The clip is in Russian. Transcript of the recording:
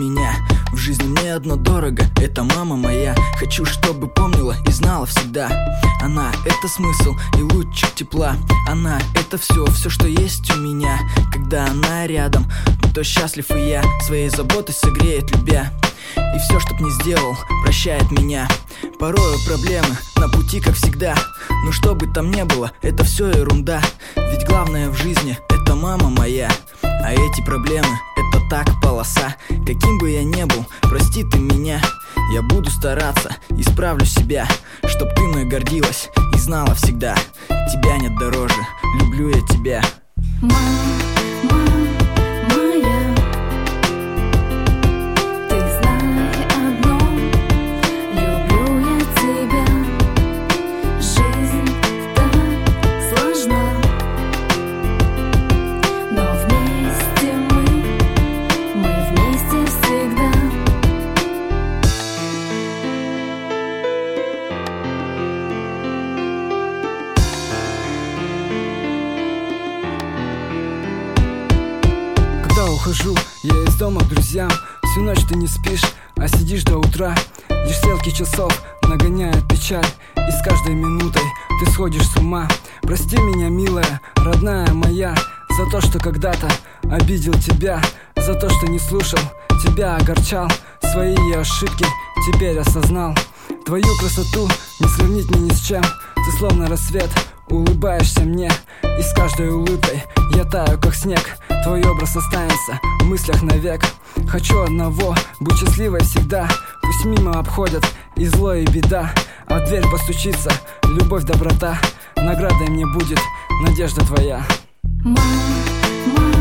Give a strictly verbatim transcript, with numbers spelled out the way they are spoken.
меня. В жизни мне одно дорого, это мама моя. Хочу, чтобы помнила и знала всегда. Она — это смысл и лучик тепла. Она — это все, все, что есть у меня. Когда она рядом, то счастлив и я. Своей заботой согреет, любя. И все, чтоб не сделал, прощает меня. Порою проблемы на пути, как всегда. Но что бы там ни было, это все ерунда. Ведь главное в жизни — это мама моя. А эти проблемы — это так полоса. Каким бы я ни был, прости ты меня. Я буду стараться, исправлю себя, чтоб ты мной гордилась и знала всегда. Тебя нет дороже, люблю я тебя. Мама, мама моя, ты знай одно, люблю я тебя. Жизнь так сложна, но вместе мы, мы вместе всегда. Когда ухожу я из дома к друзьям, всю ночь ты не спишь, а сидишь до утра. Лишь стрелки часов нагоняют печаль, и с каждой минутой ты сходишь с ума. Прости меня, милая, родная моя, за то, что когда-то обидел тебя, за то, что не слушал, тебя огорчал. Свои ошибки теперь осознал. Твою красоту не сравнить мне ни с чем. Ты словно рассвет, улыбаешься мне, и с каждой улыбкой я таю, как снег. Твой образ останется в мыслях навек. Хочу одного, быть счастливой всегда. Пусть мимо обходят и зло, и беда, а в дверь постучится любовь, доброта. Наградой мне будет надежда твоя. Мама, мама